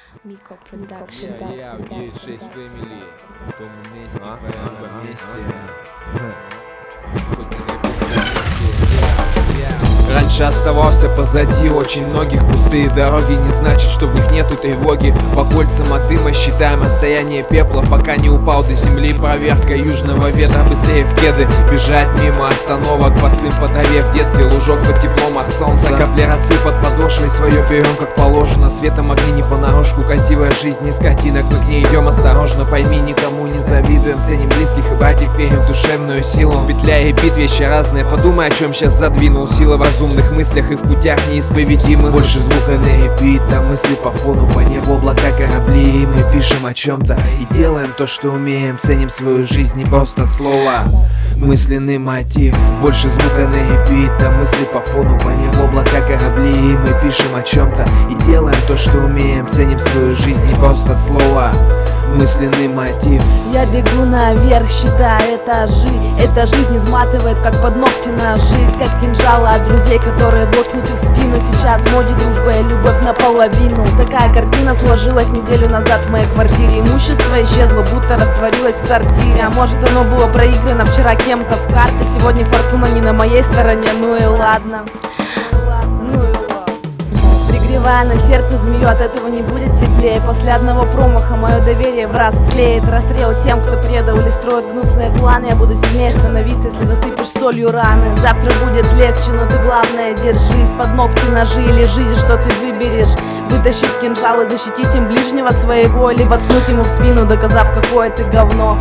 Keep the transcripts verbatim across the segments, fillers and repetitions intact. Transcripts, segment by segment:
Miko Production. Я, я, девять шесть Family. Дом вместе, фоrever вместе. Раньше оставался позади очень многих. Пустые дороги не значит, что в них нету тревоги. По кольцам от дыма считаем расстояние пепла, пока не упал до земли. Проверка южного ветра, быстрее в кеды. Бежать мимо остановок, босым по траве. В детстве лужок под теплом от солнца. Капли росы под подошвой, свое берем как положено. Светом огни не понарошку, красивая жизнь из картинок. Мы к ней идем осторожно, пойми, никому не завидуем. Ценим близких и братьев, верим в душевную силу. Петля и бит, вещи разные, подумай, о чем сейчас задвинул. Сила в разумных мыслях и в путях неисповедимых. Больше звука на репит, а мысли по фону, по небу облака, корабли. И мы пишем о чем-то и делаем то, что умеем. Ценим свою жизнь, не просто слово, мысленный мотив. Больше звука на репит, а мысли по фону, по небу облака, корабли. И мы пишем о чем-то и делаем то, что умеем. Ценим свою жизнь, не просто слово, мысленный мотив. Я бегу наверх, считая этажи. Эта жизнь изматывает, как под ногти ножи, как кинжалы от друзей, которые воткнуты в спину. Сейчас в моде дружба и любовь наполовину. Такая картина сложилась неделю назад в моей квартире. Имущество исчезло, будто растворилось в сортире. А может, оно было проиграно вчера кем-то в карты. Сегодня фортуна не на моей стороне, ну и ладно. Ну и ладно. Пригревая на сердце змею, от этого не будет теплее. После одного промаха мое доверие в раз тлеет. Расстрел тем, кто предал или строит гнусные планы. Я буду сильнее становиться, если засыпешь солью раны. Завтра будет легче, но ты главное держись. Под ногти ножи или жизнь, что ты выберешь. Вытащить кинжал и защитить им ближнего своего, или воткнуть ему в спину, доказав, какое ты говно.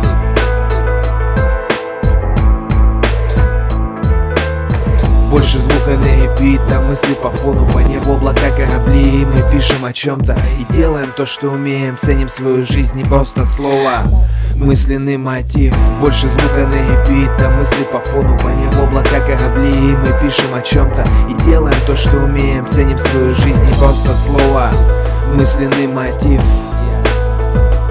Больше звука на репит, а мысли по фону, по небу облака, корабли. И мы пишем о чем-то и делаем то, что умеем. Ценим свою жизнь, не просто слово, мысленный мотив. Больше звука на репит, а мысли по фону, по небу облака, корабли. И мы пишем о чем-то и делаем то, что умеем. Ценим свою жизнь, не просто слово, мысленный мотив.